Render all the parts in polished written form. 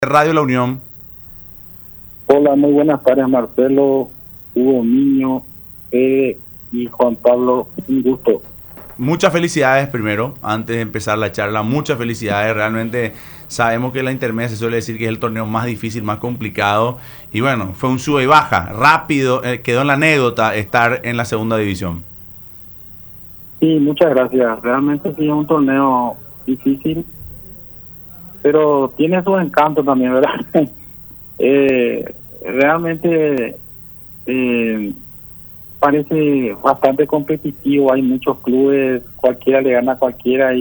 Radio La Unión. Hola, muy buenas tardes, Marcelo, Hugo Niño, y Juan Pablo, un gusto. Muchas felicidades primero, antes de empezar la charla, muchas felicidades. Realmente sabemos que la intermedia se suele decir que es el torneo más difícil, más complicado. Y bueno, fue un sube y baja, rápido, quedó en la anécdota estar en la segunda división. Sí, muchas gracias. Realmente sí es un torneo difícil, pero tiene su encanto también, ¿verdad? Realmente parece bastante competitivo, hay muchos clubes, cualquiera le gana a cualquiera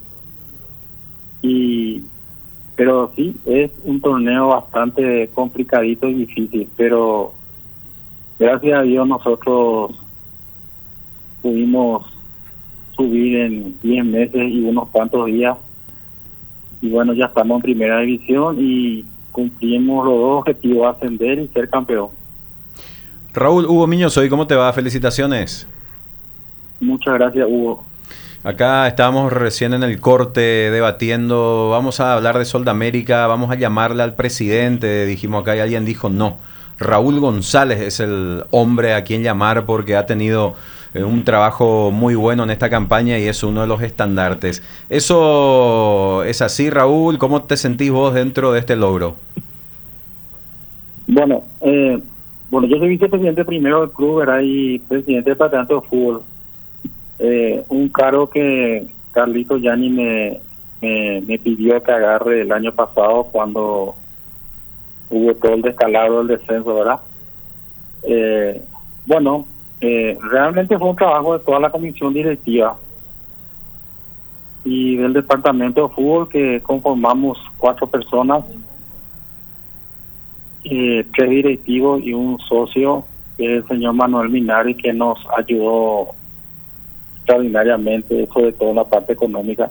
pero sí, es un torneo bastante complicadito y difícil, pero gracias a Dios nosotros pudimos subir en 10 meses y unos cuantos días, y bueno, ya estamos en primera división y cumplimos los dos objetivos, ascender y ser campeón. Raúl, Hugo Miño soy, ¿cómo te va? Felicitaciones. Muchas gracias, Hugo. Acá estábamos recién en el corte debatiendo, vamos a hablar de Sol de América, vamos a llamarle al presidente, dijimos acá y alguien dijo no. Raúl González es el hombre a quien llamar porque ha tenido un trabajo muy bueno en esta campaña y es uno de los estandartes. ¿Eso es así, Raúl? ¿Cómo te sentís vos dentro de este logro? Bueno, yo soy vicepresidente primero del club, ¿verdad? Y presidente del departamento de fútbol. Un cargo que Carlito Yanni me pidió que agarre el año pasado cuando hubo todo el descalabro del descenso, ¿verdad? Realmente fue un trabajo de toda la comisión directiva y del departamento de fútbol, que conformamos 4 personas, 3 directivos y un socio, que es el señor Manuel Minari, que nos ayudó extraordinariamente, sobre todo en la parte económica.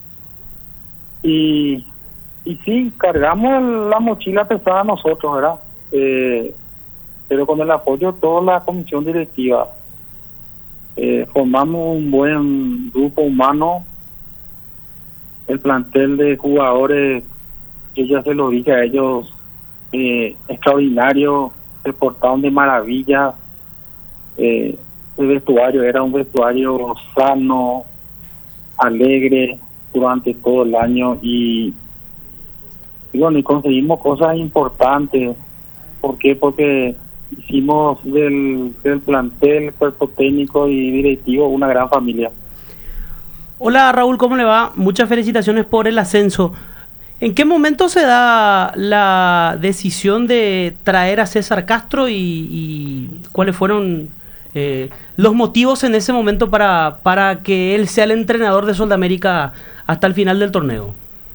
Y sí, cargamos la mochila pesada nosotros, ¿verdad? Pero con el apoyo de toda la comisión directiva, formamos un buen grupo humano. El plantel de jugadores, yo ya se lo dije a ellos, extraordinario, se portaron de maravilla. El vestuario era un vestuario sano, alegre durante todo el año y conseguimos cosas importantes. ¿Por qué? Porque hicimos del plantel, cuerpo técnico y directivo una gran familia. Hola Raúl, ¿cómo le va? Muchas felicitaciones por el ascenso. ¿En qué momento se da la decisión de traer a César Castro y cuáles fueron los motivos en ese momento para que él sea el entrenador de Sol de América hasta el final del torneo?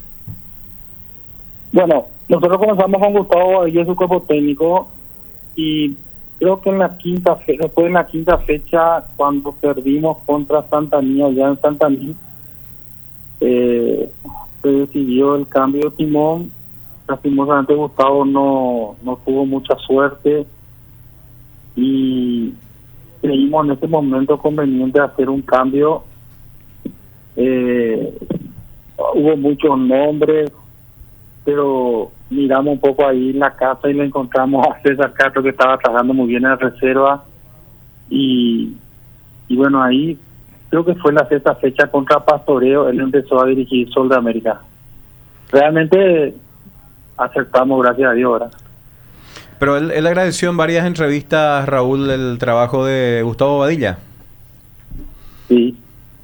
Bueno, nosotros comenzamos con Gustavo y su cuerpo técnico, y creo que después en la quinta fecha, cuando perdimos contra Santanía, ya en Santaní, se decidió el cambio de timón. Lastimosamente Gustavo no tuvo mucha suerte y creímos en ese momento conveniente hacer un cambio. Hubo muchos nombres, pero miramos un poco ahí en la casa y le encontramos a César Castro, que estaba trabajando muy bien en la reserva, y bueno, ahí creo que fue la sexta fecha contra Pastoreo, él empezó a dirigir Sol de América. Realmente acertamos, gracias a Dios, ¿verdad? Pero él agradeció en varias entrevistas, Raúl, el trabajo de Gustavo Badilla. Sí.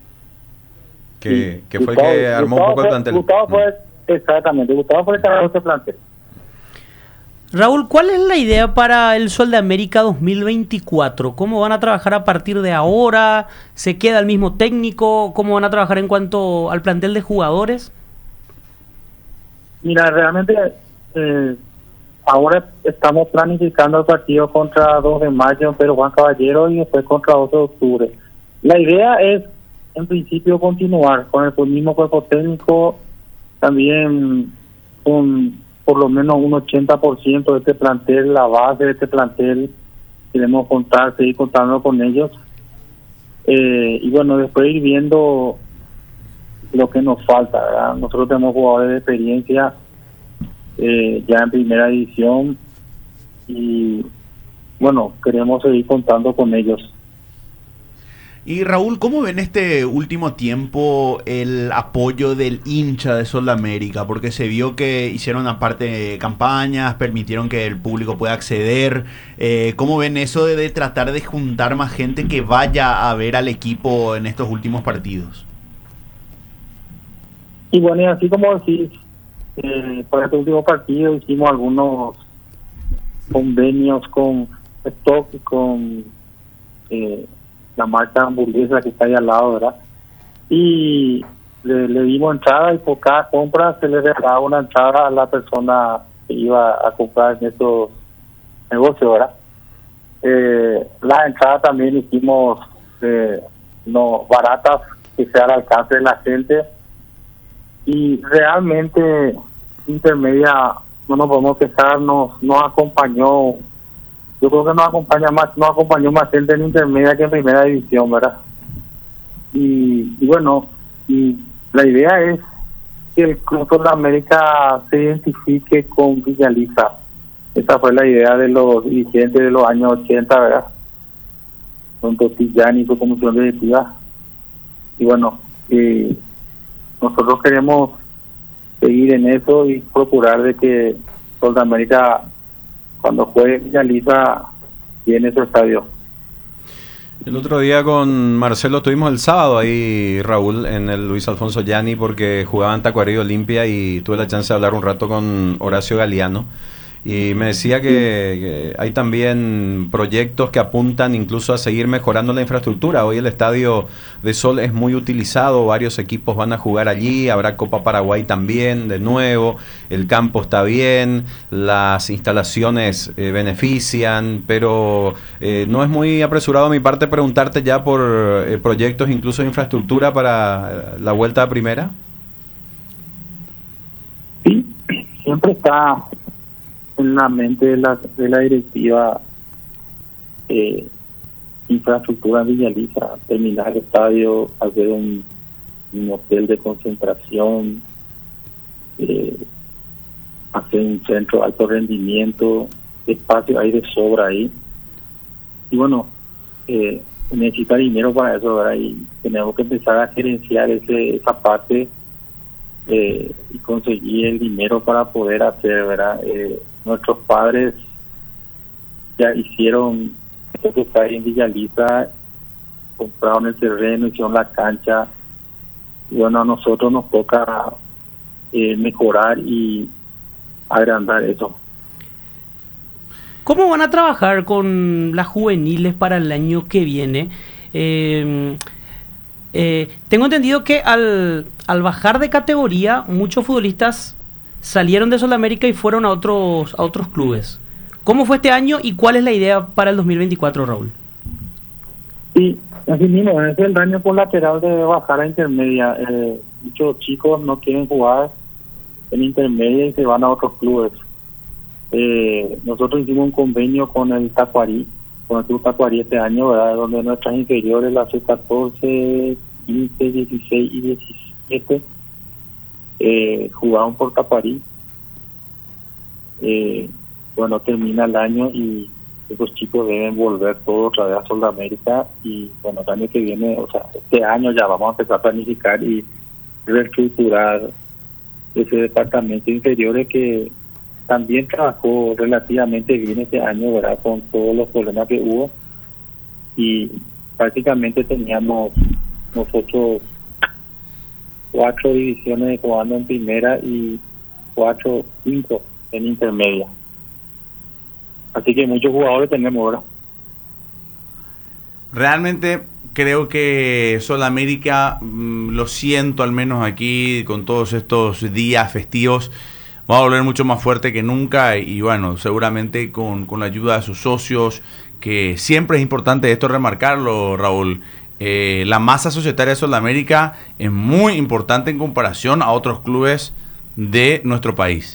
Que fue el que armó un poco el plantel. Gustavo fue el que armó este plantel. Raúl, ¿cuál es la idea para el Sol de América 2024? ¿Cómo van a trabajar a partir de ahora? ¿Se queda el mismo técnico? ¿Cómo van a trabajar en cuanto al plantel de jugadores? Mira, realmente ahora estamos planificando el partido contra 2 de mayo en Pedro Juan Caballero y después contra 12 de octubre. La idea es, en principio, continuar con el mismo cuerpo técnico, también con por lo menos un 80% de este plantel, la base de este plantel, queremos seguir contando con ellos. Y bueno, después ir viendo lo que nos falta, ¿verdad? Nosotros tenemos jugadores de experiencia ya en primera división, y bueno, queremos seguir contando con ellos. Y Raúl, ¿cómo ven este último tiempo el apoyo del hincha de Sol de América? Porque se vio que hicieron aparte campañas, permitieron que el público pueda acceder. ¿Cómo ven eso de tratar de juntar más gente que vaya a ver al equipo en estos últimos partidos? Y bueno, y así como decís, para este último partido hicimos algunos convenios con Stock y con la marca hamburguesa que está ahí al lado, ¿verdad? Y le dimos entrada, y por cada compra se le regalaba una entrada a la persona que iba a comprar en estos negocios, ¿verdad? Las entradas también hicimos no baratas, que sea al alcance de la gente, y realmente Intermedia, no nos podemos quejar, nos acompañó. Yo creo que nos acompañó más gente en Intermedia que en primera división, ¿verdad? Y bueno, y la idea es que el Club Sudamérica se identifique con Villaliza. Esa fue la idea de los dirigentes de los años 80, ¿verdad? Con Totillán y su comisión directiva. Y bueno, nosotros queremos seguir en eso y procurar de que Sudamérica, cuando juegue Villaliza, tiene su estadio. El otro día con Marcelo estuvimos el sábado ahí, Raúl, en el Luis Alfonso Gianni, porque jugaban Tacuarí Olimpia, y tuve la chance de hablar un rato con Horacio Galeano. Y me decía que hay también proyectos que apuntan incluso a seguir mejorando la infraestructura. Hoy el Estadio de Sol es muy utilizado, varios equipos van a jugar allí, habrá Copa Paraguay también de nuevo, el campo está bien, las instalaciones benefician, pero no es muy apresurado a mi parte preguntarte ya por proyectos incluso de infraestructura para la vuelta a primera. Sí, siempre está en la mente de la directiva infraestructura en Villaliza, terminar el estadio, hacer un hotel de concentración, hacer un centro de alto rendimiento, espacio hay de sobra ahí. Y bueno, necesita dinero para eso, ¿verdad? Y tenemos que empezar a gerenciar esa parte y conseguir el dinero para poder hacer, ¿verdad? Nuestros padres ya hicieron esto que está ahí en Villaliza, compraron el terreno, hicieron la cancha, y bueno, a nosotros nos toca mejorar y agrandar eso. ¿Cómo van a trabajar con las juveniles para el año que viene? Tengo entendido que al bajar de categoría, muchos futbolistas salieron de Sudamérica y fueron a otros clubes. ¿Cómo fue este año y cuál es la idea para el 2024, Raúl? Sí, así mismo, es el daño colateral de bajar a intermedia. Muchos chicos no quieren jugar en intermedia y se van a otros clubes. Nosotros hicimos un convenio con el Tacuarí, con el Club Tacuarí este año, ¿verdad? Donde nuestras inferiores, las sub-14, 15, 16 y 17, jugaron por Tacuarí. Bueno, termina el año y esos chicos deben volver todos otra vez a Sudamérica, y bueno, el año que viene, o sea, este año ya vamos a empezar a planificar y reestructurar ese departamento de inferiores que también trabajó relativamente bien este año, ¿verdad? Con todos los problemas que hubo, y prácticamente teníamos nosotros 4 divisiones jugando en primera y 5 en intermedia. Así que muchos jugadores tenemos ahora. Realmente creo que Sudamérica, lo siento al menos aquí, con todos estos días festivos, va a volver mucho más fuerte que nunca, y bueno, seguramente con la ayuda de sus socios, que siempre es importante esto remarcarlo, Raúl. La masa societaria de Sudamérica es muy importante en comparación a otros clubes de nuestro país.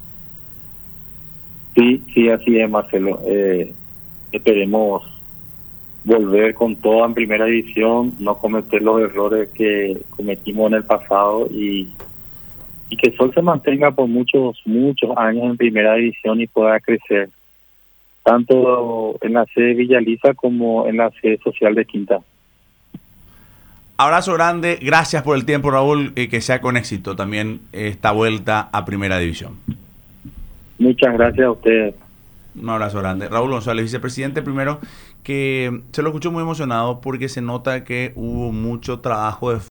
Sí, así es, Marcelo. Esperemos volver con todo en primera división, no cometer los errores que cometimos en el pasado, y y que Sol se mantenga por muchos años en primera división y pueda crecer, tanto en la sede Villaliza como en la sede social de Quinta. Abrazo grande, gracias por el tiempo, Raúl, y que sea con éxito también esta vuelta a primera división. Muchas gracias a ustedes. Un abrazo grande. Raúl González, vicepresidente primero, que se lo escuchó muy emocionado porque se nota que hubo mucho trabajo de